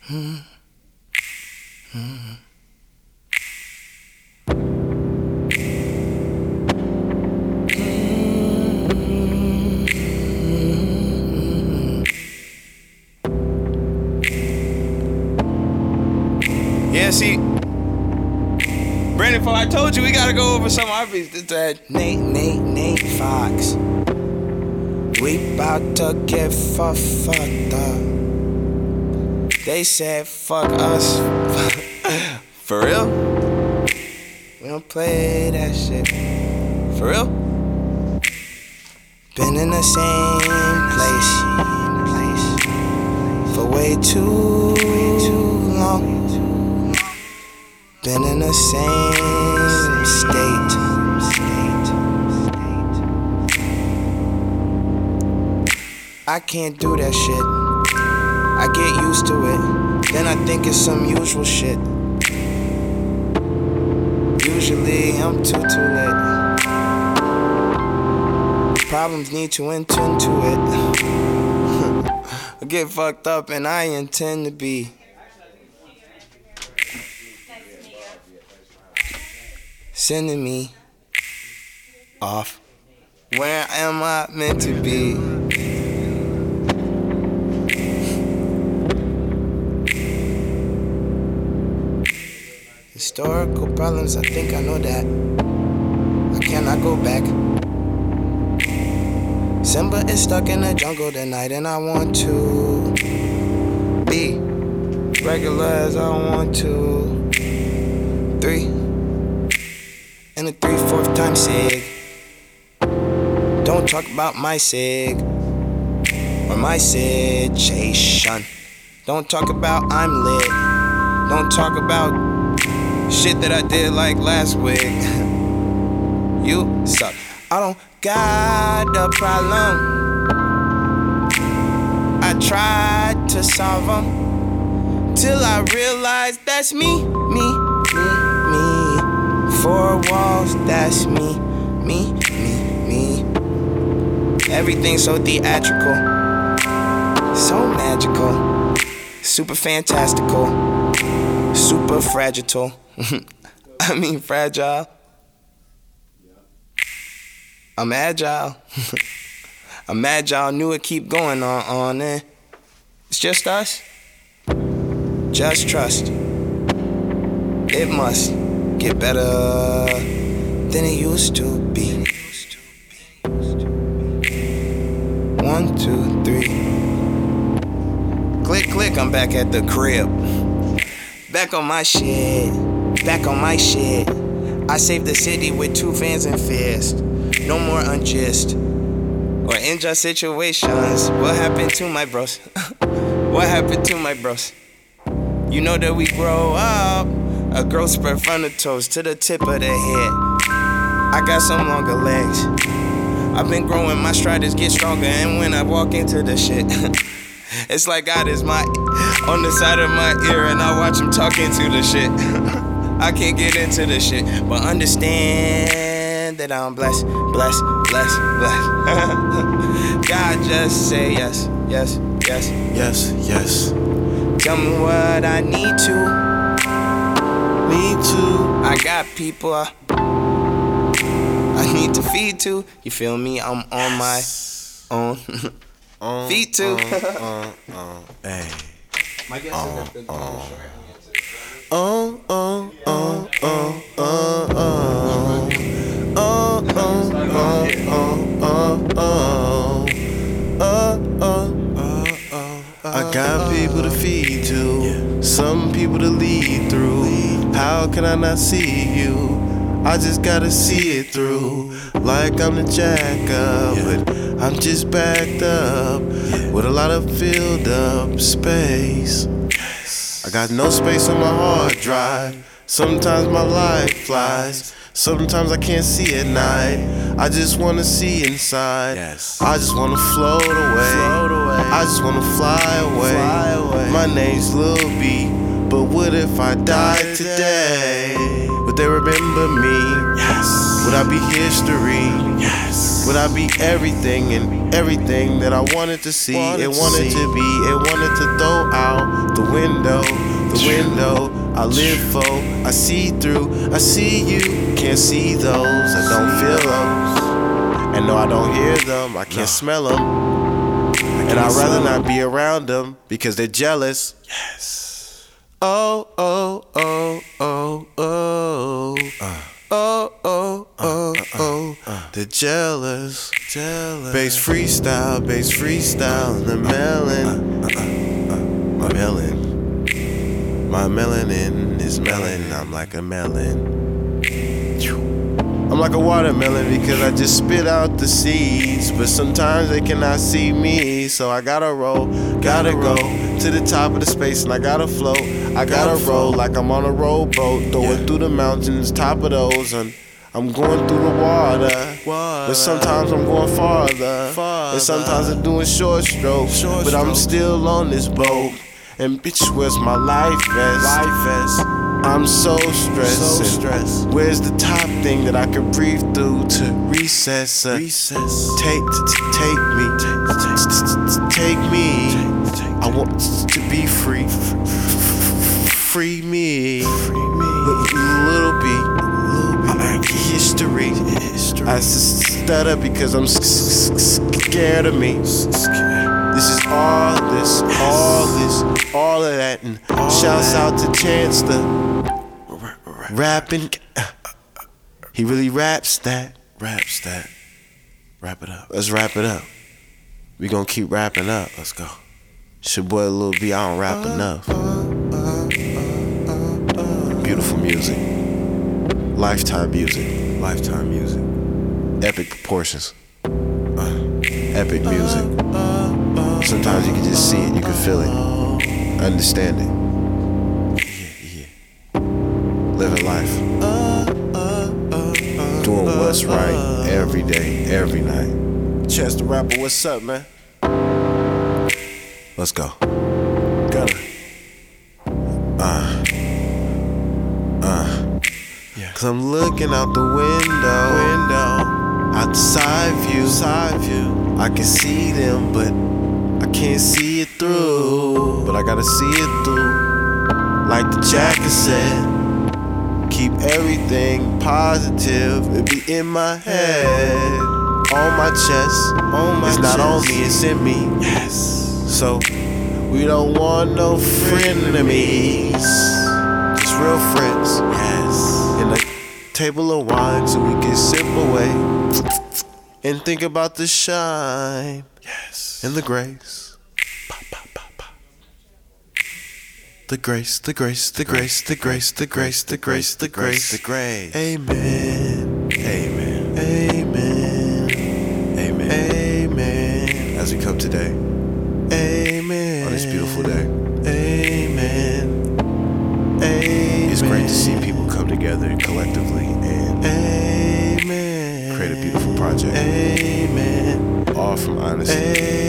Yeah, see, Brandon, I told you we gotta go over some of our beats. This that Nate Fox. We bout to get fucked up. They said fuck us. For real? We don't play that shit. For real? Been in the same place for way too long. Been in the same state. I can't do that shit. I get used to it, then I think it's some usual shit. Usually I'm too late. Problems need to attend to it. I get fucked up and I intend to be. Sending me off. Where am I meant to be? Historical problems, I think I know that. I cannot go back. Simba is stuck in the jungle tonight, and I want to be regular as I want to. 3 and a 3/4 time sig. Don't talk about my sig or my situation. Don't talk about I'm lit. Don't talk about shit that I did like last week. You suck. I don't got a problem. I tried to solve them till I realized that's me. Four walls, that's me. Everything's so theatrical, so magical, super fantastical, super fragile. I mean fragile. I'm agile. I'm agile, knew it keep going on and it's just us. Just trust. It must get better than it used to be. 1, 2, 3. Click, I'm back at the crib. Back on my shit. I saved the city with 2 fans and fists. No more unjust or unjust situations. What happened to my bros? What happened to my bros? You know that we grow up. A growth spread from the toes to the tip of the head. I got some longer legs. I've been growing, my striders get stronger. And when I walk into the shit, it's like God is on the side of my ear and I watch him talk into the shit. I can't get into the shit, but understand that I'm blessed. God just say yes. Tell me what I need to. I got people I need to feed to. You feel me? I'm on my own feet too. Hey. My guess is that the I got people to feed to, some people to lead through. How can I not see you? I just gotta see it through. Like I'm the jack up, but I'm just backed up with a lot of filled up space. I got no space on my hard drive. Sometimes my life flies. Sometimes I can't see at night. I just wanna see inside. I just wanna float away. I just wanna fly away. My name's Lil B, but what if I died today? Would they remember me? Yes. Would I be history? Yes. Would I be everything and everything that I wanted to see and wanted to be and wanted to throw out the window? The window I live for, I see through, I see you. Can't see those, I don't feel those. And no, I don't hear them, I can't smell them. And I'd rather not be around them because they're jealous. Yes. Oh, oh, oh, oh, oh. Oh, oh, oh, oh. They're jealous. Bass freestyle, the melon. My melanin is melon. I'm like a melon. I'm like a watermelon because I just spit out the seeds. But sometimes they cannot see me, so I gotta roll, gotta go to the top of the space, and I gotta float. I gotta roll like I'm on a rowboat, throwing through the mountains, top of the ozone. I'm going through the water, but sometimes I'm going farther. And sometimes I'm doing short strokes, but I'm still on this boat. And bitch, where's my life vest? I'm so stressed. Where's the top thing that I can breathe through to recess? Take me. I want to be free. Free me. Little bit. History. I stutter because I'm scared of me. This is all of that. And shouts out to Chance the rapping. He really raps that. Wrap it up. Let's wrap it up. We gonna keep rapping up. Let's go. It's your boy Lil B, I don't rap enough. Beautiful music. Lifetime music. Epic proportions. Epic music. Sometimes you can just see it, you can feel it, understand it. Living life. Doing what's right every day, every night. Chance the Rapper, what's up, man? Let's go. Got it. Cause I'm looking out the window, out the side view. I can see them, but I can't see it through. But I gotta see it through. Like the jacket said, keep everything positive. It be in my head, on my chest. It's not on me, it's in me. Yes. So we don't want no frenemies, just real friends. Yes. And a table of wine so we can sip away and think about the shine. Yes. And the grace. The grace. Amen. As we come today. Amen. On this beautiful day. Amen. It's great to see people come together collectively and create a beautiful project. All from honesty.